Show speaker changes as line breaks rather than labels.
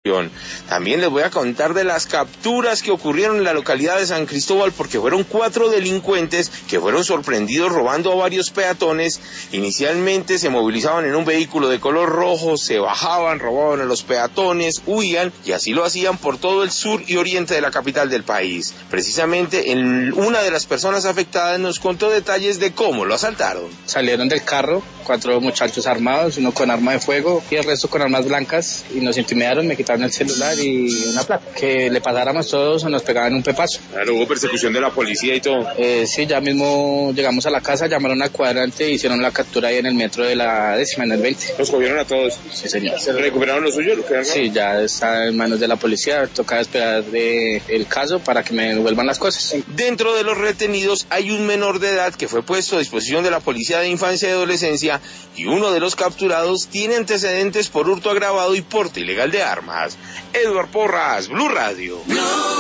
También les voy a contar de las capturas que ocurrieron en la localidad de San Cristóbal porque fueron 4 delincuentes que fueron sorprendidos robando a varios peatones. Inicialmente se movilizaban en un vehículo de color rojo, se bajaban, robaban a los peatones, huían y así lo hacían por todo el sur y oriente de la capital del país. Precisamente una de las personas afectadas nos contó detalles de cómo lo asaltaron.
Salieron del carro 4 muchachos armados, uno con arma de fuego y el resto con armas blancas y nos intimidaron, me quitaron el celular y una plata. Que le pasáramos todos o nos pegaban un pepazo.
Claro, hubo persecución de la policía y todo.
Sí, ya mismo llegamos a la casa, llamaron al cuadrante y hicieron la captura ahí en el metro de la 10ª, en el 20.
¿Los cogieron a todos?
Sí, señor.
¿Se recuperaron los suyos?
Sí, ya está en manos de la policía, toca esperar el caso para que me devuelvan las cosas.
Dentro de los retenidos hay un menor de edad que fue puesto a disposición de la Policía de Infancia y Adolescencia y uno de los capturados tiene antecedentes por hurto agravado y porte ilegal de armas. Edward Porras, Blue Radio.